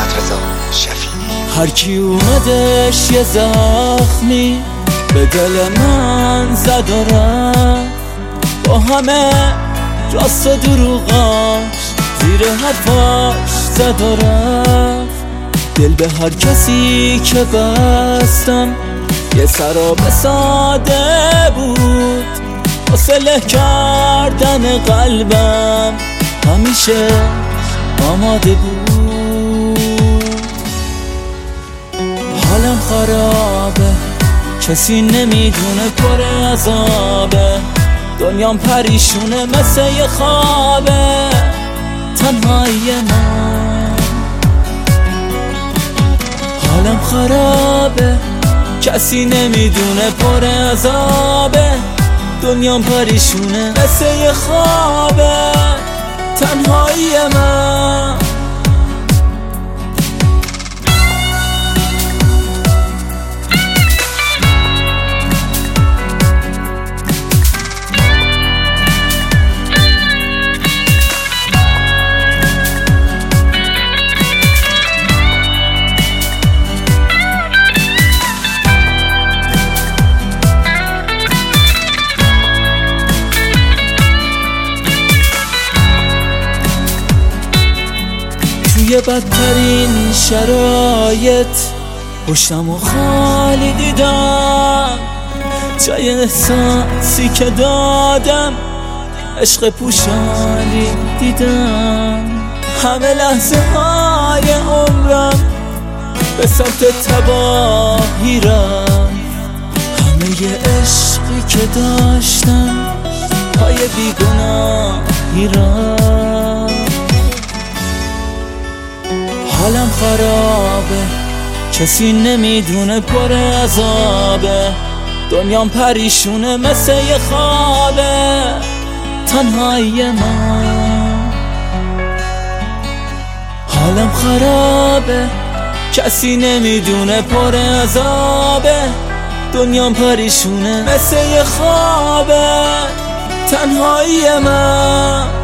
هر کی اومدش یه زخمی به دل من زد و رفت، با همه راست و دروغاش زیر حرفاش زد و رفت. دل به هر کسی که بستم یه سراب ساده بود، واسه له کردن قلبم همیشه آماده بود. حالم خرابه، کسی نمیدونه پر عذابه، دنیام پریشونه مثل یه خوابه، تنهایی من. حالم خرابه، کسی نمیدونه پر عذابه، دنیام پریشونه مثل یه خوابه، تنهایی من. توی بدترین شرایط پشتم و خالی دیدم، جای احساسی که دادم عشق پوشانی دیدم. همه لحظه های عمرم به سمت تباهی رفت، همه ی عشقی که داشتم پای بیگناهی رفت. حالم خرابه، کسی نمیدونه پر عذابه، دنیام پریشونه مثل یه خوابه، تنهایی من. حالم خرابه، کسی نمیدونه پر عذابه، دنیام پریشونه مثل یه خوابه، تنهایی من.